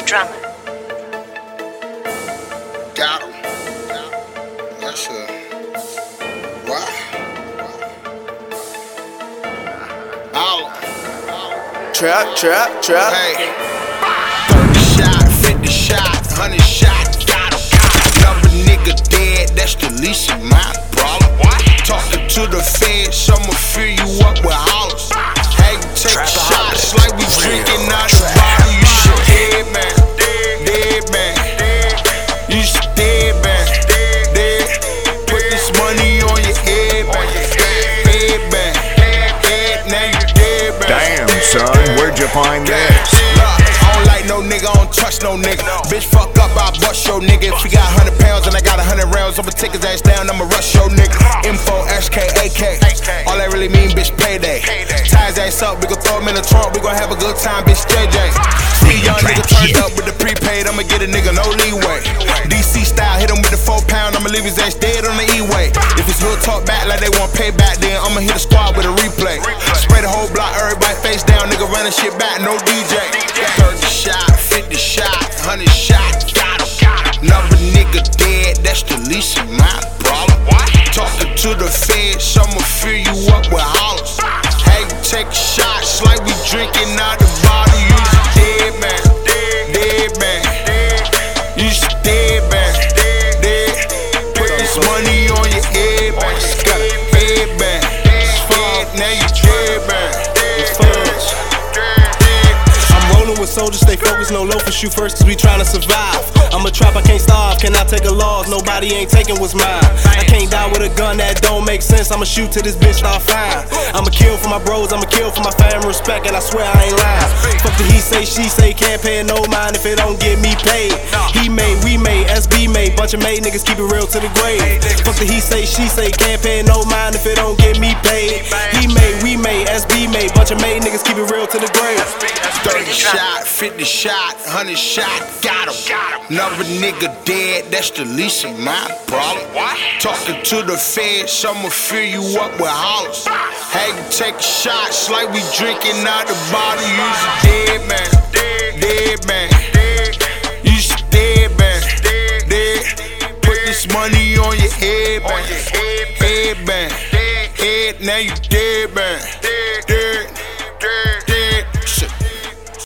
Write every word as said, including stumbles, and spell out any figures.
drummer. Got him. That's a why? Holla. Trap, trap, trap. Hey. thirty shot, fifty shot, one hundred shot. Got him. Another nigga dead. That's the least of my problem. Talking to the feds, I'ma fill you up with hollers. Hey, take shots like we drinking out the bottle. You should dead man, dead man. You should dead man, dead. Put this money on your head, man. Head man, head now you dead man. Damn son, where'd you find this? I don't like no nigga, I don't trust no nigga. Bitch fuck up, I bust your nigga. If he got one hundred pounds and I got one hundred rounds, I'ma take his ass down, I'ma rush your nigga. Info, S K, A K. All that really mean, bitch, payday. Tie his ass up, we gon' throw him in the trunk, we gon' have a good time, bitch, J J. See young nigga turned up with the prepaid, I'ma get a nigga no leeway. D C style, hit him with the four pound, I'ma leave his ass dead on the E-way. If his hood talk back like they want payback, then I'ma hit a squad with a replay. Spray the whole block, everybody face down, nigga running shit back, no D J. thirty shot, fifty shot, one hundred shot, got him. Another nigga dead, that's the least of my problem. Talking to the feds, I'ma fill you up with hollers. Hey, take shots like we drinking out the bottle. You should dead man, dead man. You should dead man, dead. Put this money on your head, man. Head man, head, now you dead man. With soldiers, stay focused, no loafers, shoot first cause we tryna survive. I'm a trap, I can't starve, can I take a loss? Nobody ain't taking what's mine. I can't die with a gun that don't make sense, I'ma shoot till this bitch start fine. I'ma kill for my bros, I'ma kill for my fam, respect, and I swear I ain't lying. Fuck the he say, she say, can't pay no mind if it don't get me paid. He made, we made, S B made, bunch of made niggas keep it real to the grave. Fuck the he say, she say, can't pay no mind if it don't get me paid. He made, we made, S B made, bunch of made niggas keep it real to the grave. thirty shot, fifty shot, one hundred shot, got him. Another nigga dead, that's the least of my problem. Talking to the feds, I'ma fill you up with hollers. Hey, take shots like we drinking out the bottle. You should dead man, dead man. You should dead man, dead. Put this money on your head, man. Head man, head, now you dead man.